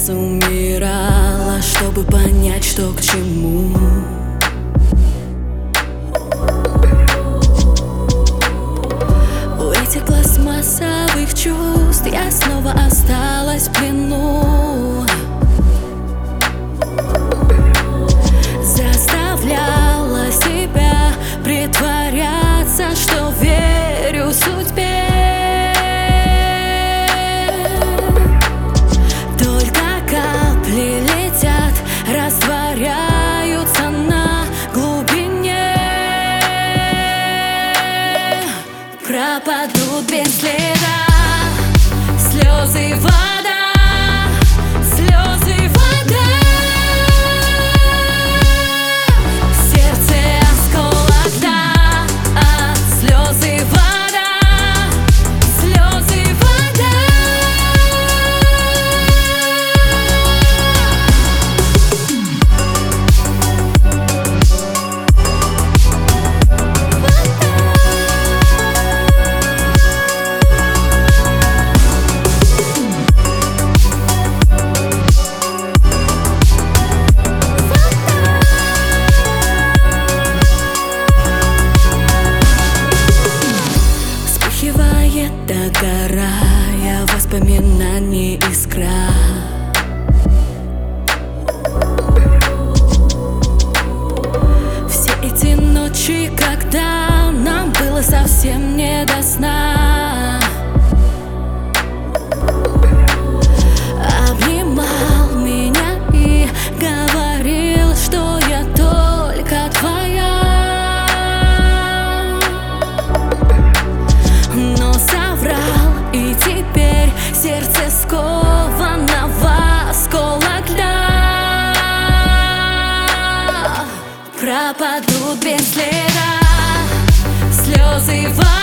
раз умирала, чтобы понять, что к чему. У этих пластмассовых чувств я снова осталась в плену. Заставляла себя притворяться, что верю судьбе. Только капли летят, растворяются на глубине. Пропадут без следа слезы и вода, слезы и вода. Догорая воспоминаний искра. Все эти ночи, когда нам было совсем не до сна, обнимал меня и говорил, что я только твоя. Но соврал, и теперь сердце сковано в осколок льда. Пропадут без следа слезы и вода.